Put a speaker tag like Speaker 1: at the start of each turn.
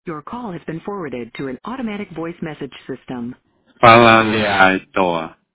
Speaker 1: Your call has been forwarded to an automatic voice message system.
Speaker 2: Fala, aliás, toa.